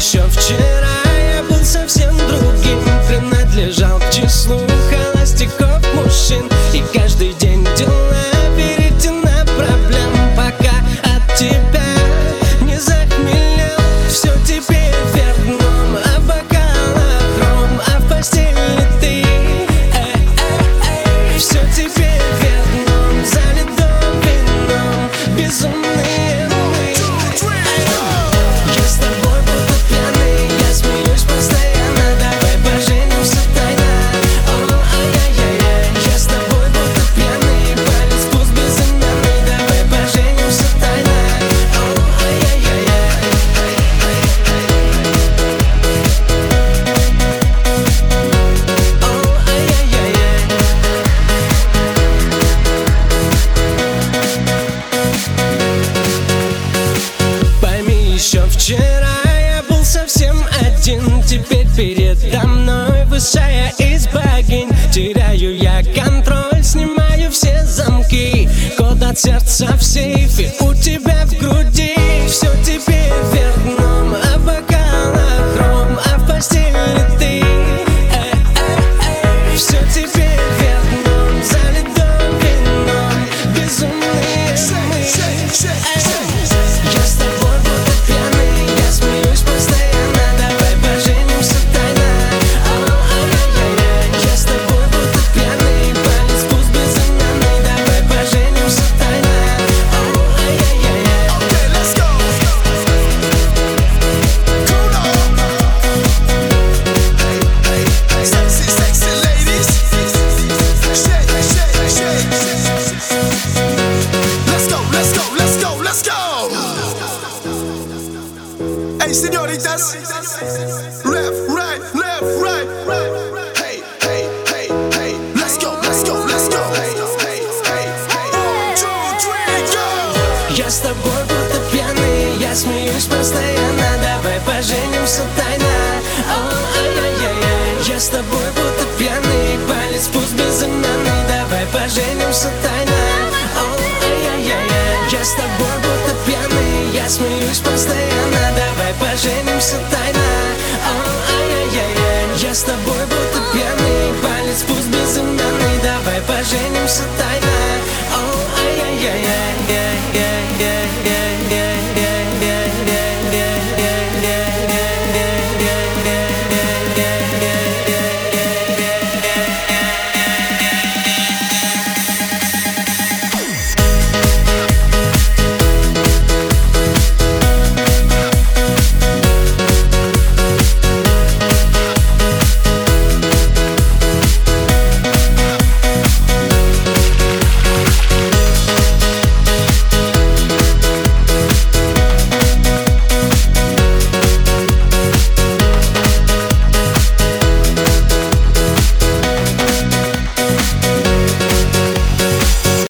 еще вчера я был совсем другим, принадлежал к числу холостяков мужчин. И каждый день дела веретена проблем, пока от тебя не захмелел. Все теперь вверх дном, а в бокалах ром, а в постели ты. Все теперь вверх дном, залит дом вином, безумные мы. Я с тобой буду пьяный, я смеюсь постоянно, давай поженимся тайно. Ай-яй-яй, я с тобой буду пьяный, палец пусть безымянный, давай поженимся тайно. Ай-яй-яй. Пойми, еще вчера я был совсем один, теперь передо мной высшая из богинь. Теряю я контроль, снимаю все замки, код от сердца в сейфе у тебя в груди. Все теперь вверх дном, а в бокалах ром, а в постели ты. Все теперь вверх дном, залит дом вином, безумные мы. Я с тобой буду пьяный, я смеюсь постоянно, давай поженимся тайно. Ай-яй-яй, я с тобой буду пьяный, палец пусть безымянный, давай поженимся тайно. Ай-яй-яй. Okay, let's go. Cool on. Hey, sexy, sexy ladies. Shake, shake, shake. Let's go, let's go, let's go, let's go. Hey, señoritas. Left, right, left, right. Hey, hey, hey, hey. Let's go, let's go, let's go. Hey, hey, hey, hey. 1, 2, 3, go. Я с тобой буду пьяный, я смеюсь постоянно, давай поженимся тайно. Ай-яй-яй, я с тобой буду пьяный, палец пусть безымянный, давай поженимся тайно. Ай-яй-яй, я с тобой буду пьяный, я смеюсь постоянно, давай поженимся тайно. Ай-яй-яй, я с тобой